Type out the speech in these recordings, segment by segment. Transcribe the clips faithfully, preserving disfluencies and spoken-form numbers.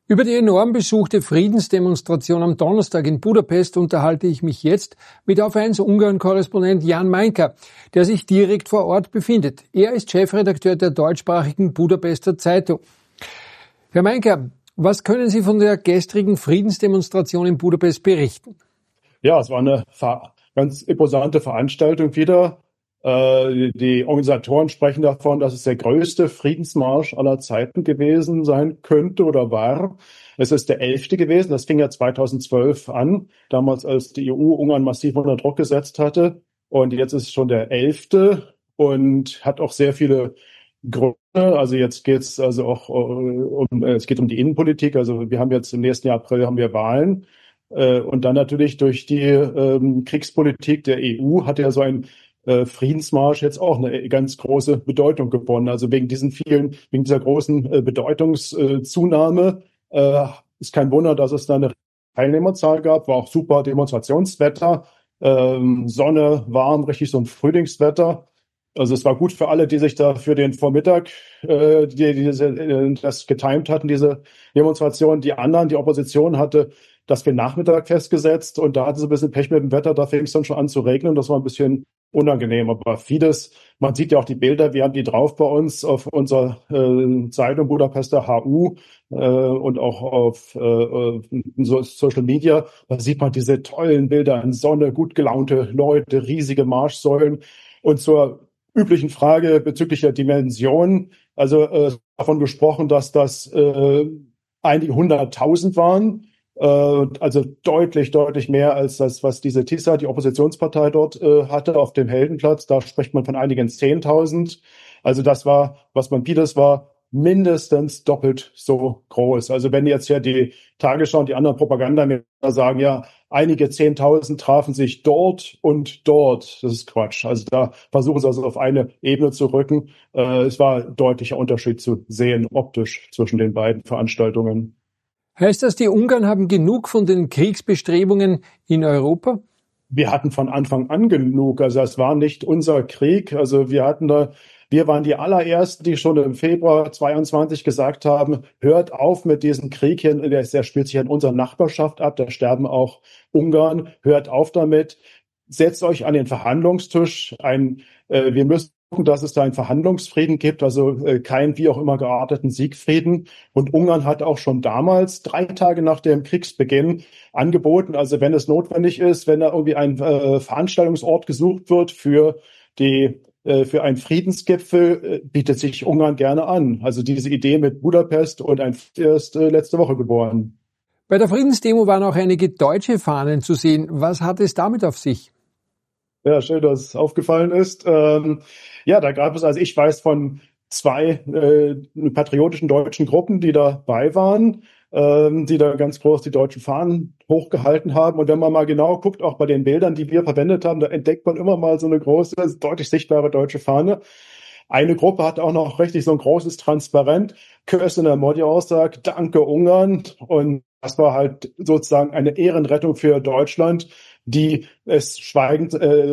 Über die enorm besuchte Friedensdemonstration am Donnerstag in Budapest unterhalte ich mich jetzt mit Auf eins Ungarn-Korrespondent Jan Meinker, der sich direkt vor Ort befindet. Er ist Chefredakteur der deutschsprachigen Budapester Zeitung. Herr Meinker, was können Sie von der gestrigen Friedensdemonstration in Budapest berichten? Ja, es war eine ganz imposante Veranstaltung wieder. Die Organisatoren sprechen davon, dass es der größte Friedensmarsch aller Zeiten gewesen sein könnte oder war. Es ist der elfte gewesen. Das fing ja zweitausendzwölf an, damals als die E U Ungarn massiv unter Druck gesetzt hatte. Und jetzt ist es schon der elfte und hat auch sehr viele Gründe. Also jetzt geht es also auch um, es geht um die Innenpolitik. Also wir haben jetzt im nächsten Jahr April haben wir Wahlen. Und dann natürlich durch die ähm, Kriegspolitik der E U hat ja so ein Friedensmarsch jetzt auch eine ganz große Bedeutung gewonnen. Also wegen diesen vielen, wegen dieser großen äh, Bedeutungszunahme äh, ist kein Wunder, dass es da eine Teilnehmerzahl gab. War auch super Demonstrationswetter, ähm, Sonne, warm, richtig so ein Frühlingswetter. Also es war gut für alle, die sich da für den Vormittag äh, die, die, die, das getimt hatten, diese Demonstration. Die anderen, die Opposition hatte das für Nachmittag festgesetzt und da hatten sie ein bisschen Pech mit dem Wetter, da fing es dann schon an zu regnen. Das war ein bisschen unangenehm, aber vieles, man sieht ja auch die Bilder, wir haben die drauf bei uns auf unserer äh, Zeitung Budapester H U äh, und auch auf äh, so Social Media, da sieht man diese tollen Bilder in Sonne, gut gelaunte Leute, riesige Marschsäulen. Und zur üblichen Frage bezüglich der Dimension, also äh, davon gesprochen, dass das äh, einige hunderttausend waren, also deutlich, deutlich mehr als das, was diese TISA, die Oppositionspartei dort äh, hatte auf dem Heldenplatz. Da spricht man von einigen zehntausend. Also das war, was man bietet, war mindestens doppelt so groß. Also wenn jetzt ja die Tagesschau und die anderen Propagandamedien sagen, ja, einige zehntausend trafen sich dort und dort, das ist Quatsch. Also da versuchen sie also auf eine Ebene zu rücken. Äh, es war ein deutlicher Unterschied zu sehen, optisch zwischen den beiden Veranstaltungen. Heißt das, die Ungarn haben genug von den Kriegsbestrebungen in Europa? Wir hatten von Anfang an genug. Also es war nicht unser Krieg. Also wir hatten da, wir waren die allerersten, die schon im Februar zweiundzwanzig gesagt haben, hört auf mit diesem Krieg hier. Der, der spielt sich in unserer Nachbarschaft ab. Da sterben auch Ungarn. Hört auf damit. Setzt euch an den Verhandlungstisch. Ein, äh, wir müssen gucken, dass es da einen Verhandlungsfrieden gibt, also äh, kein wie auch immer gearteten Siegfrieden. Und Ungarn hat auch schon damals, drei Tage nach dem Kriegsbeginn, angeboten, also wenn es notwendig ist, wenn da irgendwie ein äh, Veranstaltungsort gesucht wird für die äh, für einen Friedensgipfel, äh, bietet sich Ungarn gerne an. Also diese Idee mit Budapest und ein ist äh, letzte Woche geboren. Bei der Friedensdemo waren auch einige deutsche Fahnen zu sehen. Was hat es damit auf sich? Ja, schön, dass es aufgefallen ist. Ähm, ja, da gab es, also ich weiß von zwei äh, patriotischen deutschen Gruppen, die dabei waren, ähm, die da ganz groß die deutschen Fahnen hochgehalten haben. Und wenn man mal genau guckt, auch bei den Bildern, die wir verwendet haben, da entdeckt man immer mal so eine große, deutlich sichtbare deutsche Fahne. Eine Gruppe hat auch noch richtig so ein großes Transparent. Köszönöm Magyarország, danke Ungarn. Und das war halt sozusagen eine Ehrenrettung für Deutschland, die es schweigend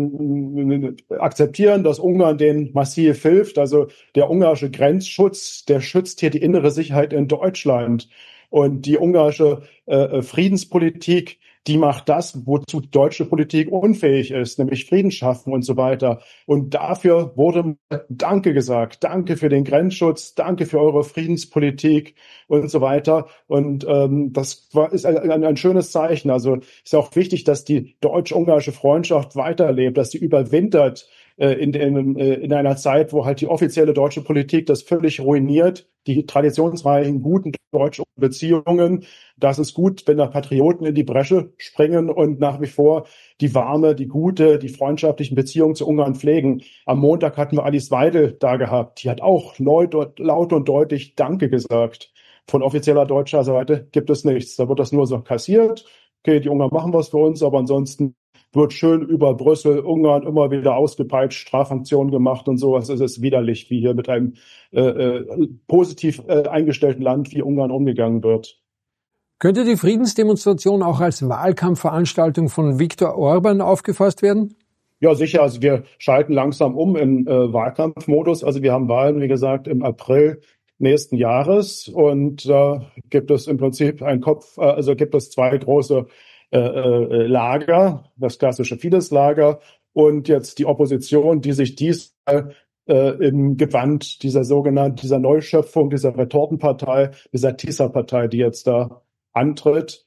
äh, akzeptieren, dass Ungarn denen massiv hilft. Also der ungarische Grenzschutz, der schützt hier die innere Sicherheit in Deutschland. Und die ungarische äh, Friedenspolitik, die macht das, wozu deutsche Politik unfähig ist, nämlich Frieden schaffen und so weiter. Und dafür wurde Danke gesagt. Danke für den Grenzschutz, danke für eure Friedenspolitik und so weiter. Und ähm, das war, ist ein, ein, ein schönes Zeichen. Also ist auch wichtig, dass die deutsch-ungarische Freundschaft weiterlebt, dass sie überwintert äh, in, in, in einer Zeit, wo halt die offizielle deutsche Politik das völlig ruiniert, die traditionsreichen, guten deutschen Beziehungen. Das ist gut, wenn da Patrioten in die Bresche springen und nach wie vor die warme, die gute, die freundschaftlichen Beziehungen zu Ungarn pflegen. Am Montag hatten wir Alice Weidel da gehabt. Die hat auch laut, laut und deutlich Danke gesagt. Von offizieller deutscher Seite gibt es nichts. Da wird das nur so kassiert. Okay, die Ungarn machen was für uns, aber ansonsten wird schön über Brüssel, Ungarn immer wieder ausgepeitscht, Strafsanktionen gemacht und sowas. Es ist widerlich, wie hier mit einem äh, äh, positiv äh, eingestellten Land wie Ungarn umgegangen wird. Könnte die Friedensdemonstration auch als Wahlkampfveranstaltung von Viktor Orban aufgefasst werden? Ja, sicher. Also wir schalten langsam um in äh, Wahlkampfmodus. Also wir haben Wahlen, wie gesagt, im April nächsten Jahres. Und da äh, gibt es im Prinzip ein Kopf, äh, also gibt es zwei große äh, äh, Lager, das klassische Fidesz-Lager und jetzt die Opposition, die sich diesmal äh, im Gewand dieser sogenannten, dieser Neuschöpfung, dieser Retortenpartei, dieser Tisza-Partei, die jetzt da antritt.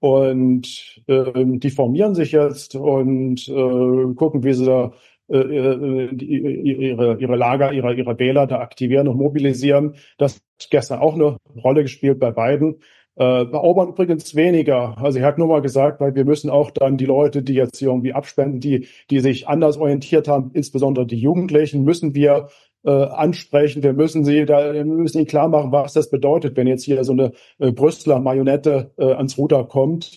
Und äh, die formieren sich jetzt und äh, gucken, wie sie da äh, die, ihre, ihre Lager, ihre, ihre Wähler da aktivieren und mobilisieren. Das hat gestern auch eine Rolle gespielt bei beiden. Äh, bei Orban übrigens weniger. Also er hat nur mal gesagt, weil wir müssen auch dann die Leute, die jetzt hier irgendwie abspenden, die, die sich anders orientiert haben, insbesondere die Jugendlichen, müssen wir äh, ansprechen. Wir müssen sie da, wir müssen ihnen klar machen, was das bedeutet, wenn jetzt hier so eine äh, Brüsseler Marionette äh, ans Ruder kommt.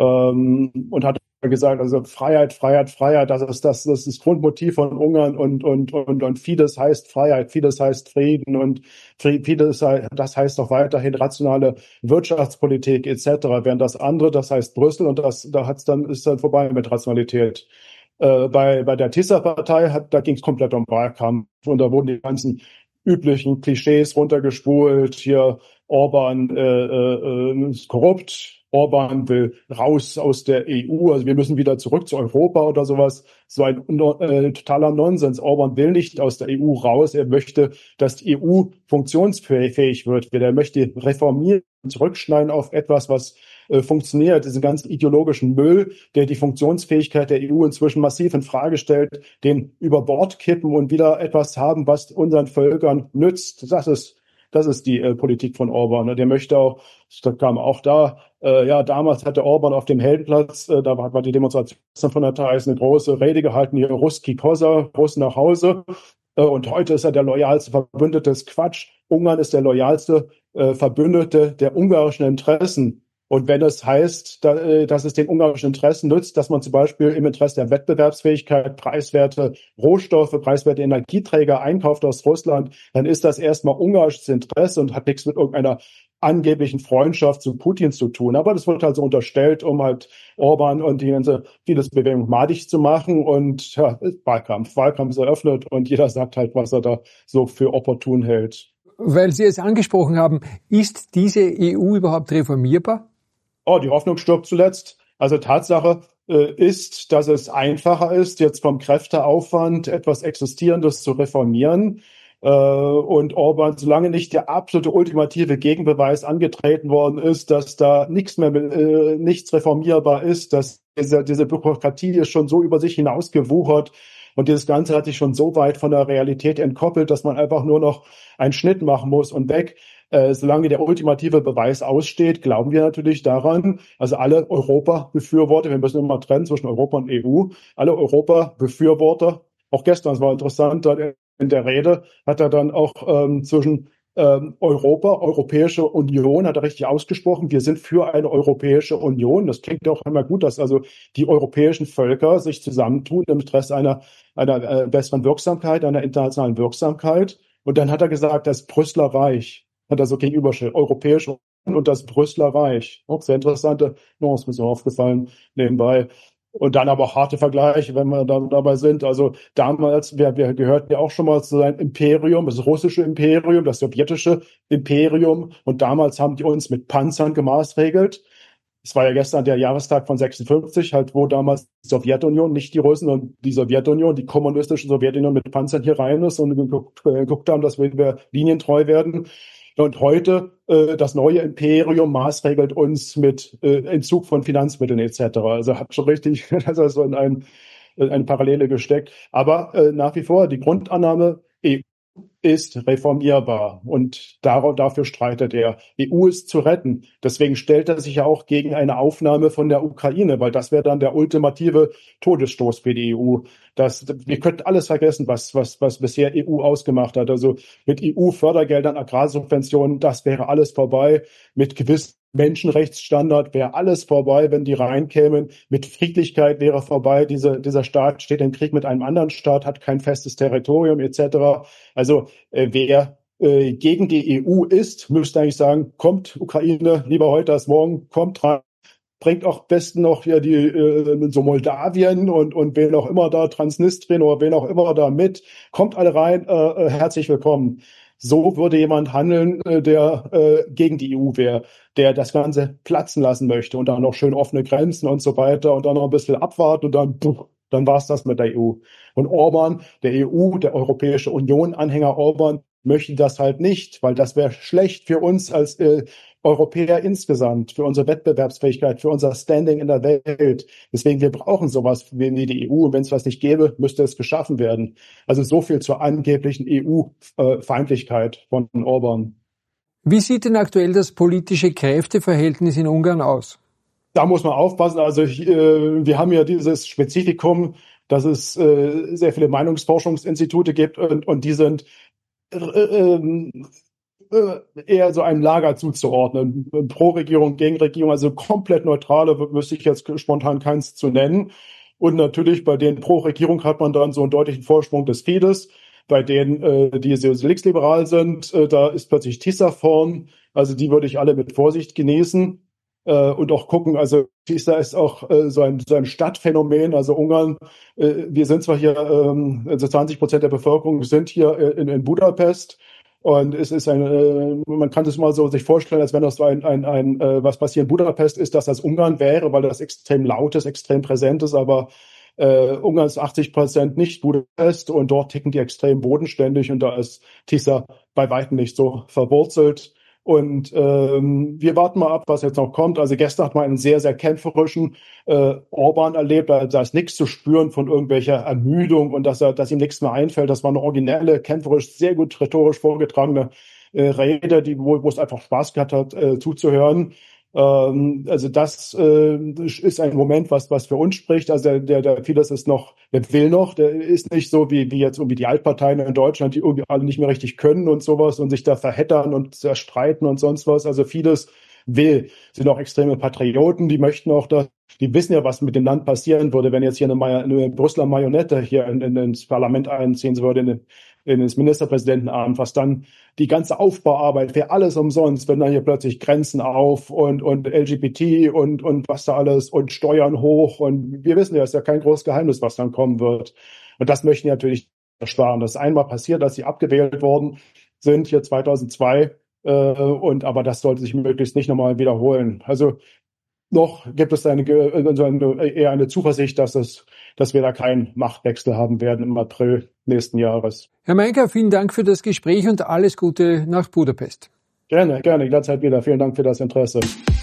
Ähm, und hat gesagt, also Freiheit, Freiheit, Freiheit, das ist das, das ist das Grundmotiv von Ungarn und, und, und, und Fidesz heißt Freiheit, Fidesz heißt Frieden und Fidesz, das heißt auch weiterhin rationale Wirtschaftspolitik et cetera. Während das andere, das heißt Brüssel und das, da hat's dann, ist dann vorbei mit Rationalität. Äh, bei, bei der Tisza-Partei hat, da ging es komplett um Wahlkampf und da wurden die ganzen üblichen Klischees runtergespult. Hier Orban äh, äh, ist korrupt, Orban will raus aus der E U, also wir müssen wieder zurück zu Europa oder sowas. So ein äh, totaler Nonsens. Orban will nicht aus der E U raus, er möchte, dass die E U funktionsfähig wird. Er möchte reformieren, zurückschneiden auf etwas, was äh, funktioniert. Diesen ganzen ideologischen Müll, der die Funktionsfähigkeit der E U inzwischen massiv in Frage stellt, den über Bord kippen und wieder etwas haben, was unseren Völkern nützt. Das ist Das ist die äh, Politik von Orban. Der möchte auch, das kam auch da, äh, ja, damals hatte Orban auf dem Heldenplatz, äh, da war, war die Demonstration von der Thais, eine große Rede gehalten, hier Ruski Kosa, Russen nach Hause. Äh, und heute ist er der loyalste Verbündete. Das ist Quatsch. Ungarn ist der loyalste äh, Verbündete der ungarischen Interessen. Und wenn es heißt, da, äh, dass es den ungarischen Interessen nützt, dass man zum Beispiel im Interesse der Wettbewerbsfähigkeit preiswerte Rohstoffe, preiswerte Energieträger einkauft aus Russland, dann ist das erstmal ungarisches Interesse und hat nichts mit irgendeiner angeblichen Freundschaft zu Putin zu tun. Aber das wird halt so unterstellt, um halt Orban und die ganze Fidesz-Bewegung madig zu machen. Und ja, Wahlkampf. Wahlkampf ist eröffnet und jeder sagt halt, was er da so für opportun hält. Weil Sie es angesprochen haben, ist diese E U überhaupt reformierbar? Oh, die Hoffnung stirbt zuletzt. Also Tatsache äh, ist, dass es einfacher ist, jetzt vom Kräfteaufwand etwas Existierendes zu reformieren. Äh, und Orban, solange nicht der absolute ultimative Gegenbeweis angetreten worden ist, dass da nichts mehr, äh, nichts reformierbar ist, dass diese, diese Bürokratie ist schon so über sich hinausgewuchert und dieses Ganze hat sich schon so weit von der Realität entkoppelt, dass man einfach nur noch einen Schnitt machen muss und weg. Äh, solange der ultimative Beweis aussteht, glauben wir natürlich daran, also alle Europa-Befürworter, wir müssen immer trennen zwischen Europa und E U, alle Europa-Befürworter, auch gestern, es war interessant, in der Rede hat er dann auch ähm, zwischen ähm, Europa, Europäische Union, hat er richtig ausgesprochen, wir sind für eine Europäische Union. Das klingt auch immer gut, dass also die europäischen Völker sich zusammentun im Interesse einer, einer äh, besseren Wirksamkeit, einer internationalen Wirksamkeit. Und dann hat er gesagt, das Brüsseler Reich, hat er so gegenübergestellt, Europäische Union und das Brüsseler Reich. Auch sehr interessante Nuancen, ist mir aufgefallen nebenbei. Und dann aber auch harte Vergleiche, wenn wir da dabei sind. Also damals, wir, wir gehörten ja auch schon mal zu seinem Imperium, das russische Imperium, das sowjetische Imperium. Und damals haben die uns mit Panzern gemaßregelt. Es war ja gestern der Jahrestag von sechsundfünfzig, halt, wo damals die Sowjetunion, nicht die Russen und die Sowjetunion, die kommunistische Sowjetunion mit Panzern hier rein ist und geguckt, äh, geguckt haben, dass wir linientreu werden. Und heute äh, das neue Imperium maßregelt uns mit äh, Entzug von Finanzmitteln et cetera. Also hat schon richtig, das ist so in ein, in eine Parallele gesteckt. Aber äh, nach wie vor die Grundannahme, E U ist reformierbar und darauf, dafür streitet er. E U ist zu retten. Deswegen stellt er sich ja auch gegen eine Aufnahme von der Ukraine, weil das wäre dann der ultimative Todesstoß für die E U. Das, wir könnten alles vergessen, was, was, was bisher E U ausgemacht hat. Also mit E U-Fördergeldern, Agrarsubventionen, das wäre alles vorbei. Mit gewissen Menschenrechtsstandard wäre alles vorbei, wenn die reinkämen. Mit Friedlichkeit wäre vorbei. Diese, dieser Staat steht im Krieg mit einem anderen Staat, hat kein festes Territorium et cetera. Also äh, wer äh, gegen die E U ist, müsste eigentlich sagen, kommt Ukraine lieber heute als morgen, kommt rein. Bringt auch besten noch ja die äh, so Moldawien und und wen auch immer da, Transnistrien oder wen auch immer da mit, kommt alle rein, äh, herzlich willkommen. So würde jemand handeln, äh, der äh, gegen die E U wäre, der das Ganze platzen lassen möchte und dann noch schön offene Grenzen und so weiter und dann noch ein bisschen abwarten und dann, puh, dann war's das mit der E U. Und Orban, der E U, der Europäische Union-Anhänger Orban, möchte das halt nicht, weil das wäre schlecht für uns als äh, Europäer insgesamt, für unsere Wettbewerbsfähigkeit, für unser Standing in der Welt. Deswegen, wir brauchen sowas wie die E U. Und wenn es was nicht gäbe, müsste es geschaffen werden. Also so viel zur angeblichen E U-Feindlichkeit von Orban. Wie sieht denn aktuell das politische Kräfteverhältnis in Ungarn aus? Da muss man aufpassen. Also äh, wir haben ja dieses Spezifikum, dass es äh, sehr viele Meinungsforschungsinstitute gibt und, und die sind äh, äh, eher so einem Lager zuzuordnen. Pro Regierung, gegen Regierung, also komplett neutrale, wüsste ich jetzt spontan keins zu nennen. Und natürlich bei den pro Regierung hat man dann so einen deutlichen Vorsprung des Fidesz. Bei denen, äh, die so linksliberal sind, äh, da ist plötzlich TISA vorn. Also die würde ich alle mit Vorsicht genießen äh, und auch gucken. Also TISA ist auch äh, so, ein, so ein Stadtphänomen. Also Ungarn, äh, wir sind zwar hier, ähm, also zwanzig Prozent der Bevölkerung sind hier in, in Budapest. Und es ist ein, äh, man kann es mal so sich vorstellen, als wenn das so ein, ein, ein äh, was passiert in Budapest ist, dass das Ungarn wäre, weil das extrem laut ist, extrem präsent ist, aber äh, Ungarn ist achtzig Prozent nicht Budapest und dort ticken die extrem bodenständig und da ist TISA bei weitem nicht so verwurzelt. Und ähm, wir warten mal ab, was jetzt noch kommt. Also gestern hat man einen sehr, sehr kämpferischen äh, Orban erlebt. Da, da ist nichts zu spüren von irgendwelcher Ermüdung und dass er, dass ihm nichts mehr einfällt. Das war eine originelle, kämpferisch, sehr gut rhetorisch vorgetragene äh, Rede, die wo, wo es einfach Spaß gehabt hat, äh, zuzuhören. Ähm, also das äh, ist ein Moment, was was für uns spricht. Also der, der, der vieles ist noch, der will noch, der ist nicht so wie wie jetzt irgendwie die Altparteien in Deutschland, die irgendwie alle nicht mehr richtig können und sowas und sich da verheddern und zerstreiten und sonst was. Also vieles will, sind auch extreme Patrioten, die möchten auch da, die wissen ja, was mit dem Land passieren würde, wenn jetzt hier eine, eine Brüsseler Marionette hier in, in, ins Parlament einziehen würde, in, in das Ministerpräsidentenamt, was dann die ganze Aufbauarbeit wäre alles umsonst, wenn dann hier plötzlich Grenzen auf und, und L G B T und, und was da alles und Steuern hoch und wir wissen ja, es ist ja kein großes Geheimnis, was dann kommen wird. Und das möchten die natürlich ersparen. Das ist einmal passiert, dass sie abgewählt worden sind, hier zweitausendzwei, äh, und aber das sollte sich möglichst nicht nochmal wiederholen. Also noch gibt es eine, also eine, eher eine Zuversicht, dass es, dass wir da keinen Machtwechsel haben werden im April nächsten Jahres. Herr Meinker, vielen Dank für das Gespräch und alles Gute nach Budapest. Gerne, gerne, jederzeit wieder. Vielen Dank für das Interesse.